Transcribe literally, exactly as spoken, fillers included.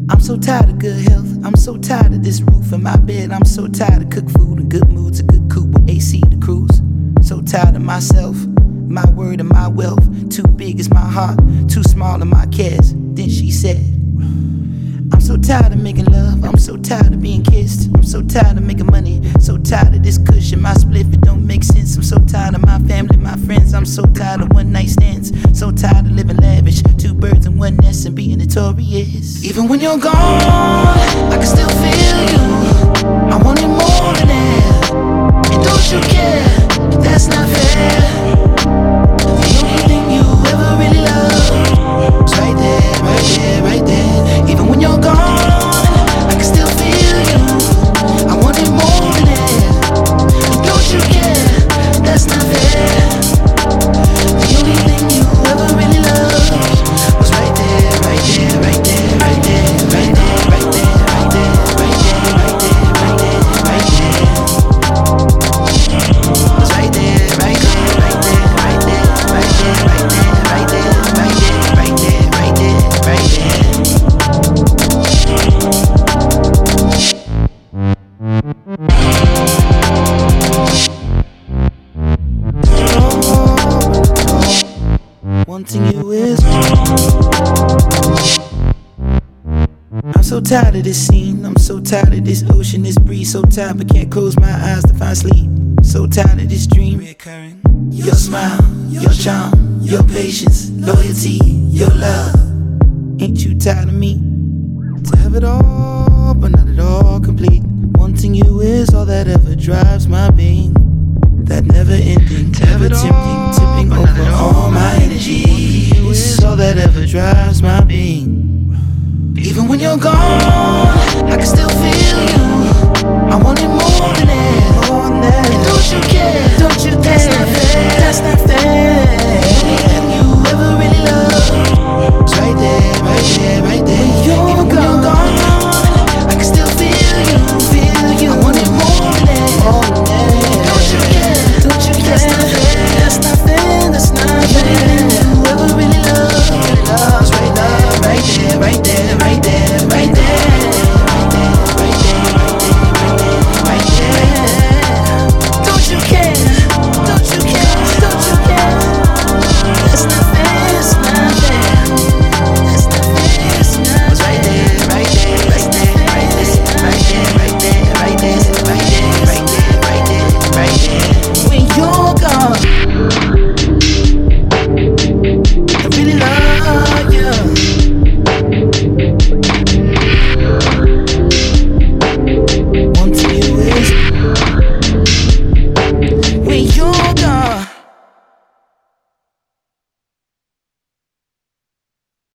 I'm so tired of good health. I'm so tired of this roof in my bed. I'm so tired of cooked food and good moods, a good coupe with A C to cruise. So tired of myself, my word and my wealth. Too big is my heart, too small are my cares. Then she said, I'm so tired of making love, I'm so tired of being kissed. I'm so tired of making money, so tired of this cushion. My spliff, it don't make sense. I'm so tired of my family, my friends. I'm so tired of one night stands, so tired of living lavish. Two birds in one nest and being notorious. Even when you're gone, I can still feel you. I wanted more than that. And don't you care, that's not fair. The only thing you ever really loved is right there, right there, right there. Even when you're gone, I can still feel you. I wanted more than that. And don't you care, that's not fair. The only thing you ever really loved was right there, right there, right there, right there, right there, right there, right there, right there, right there, right there, right there. Was right there, right there, right there, right there, right there, right there, right there, right there, right there, right there, right there. Wanting you is I'm so tired of this scene. I'm so tired of this ocean, this breeze. So tired but can't close my eyes to find sleep. So tired of this dream reoccurring. Your smile, your charm, your patience, loyalty, your love. Ain't you tired of me? To have it all, but not at all complete. Wanting you is all that ever drives my being. That never ending, ever tempting, tipping over all my energy. This is all that ever drives my being. Even when you're gone, I can still feel you. I wanted more than that, more than that. And don't you care?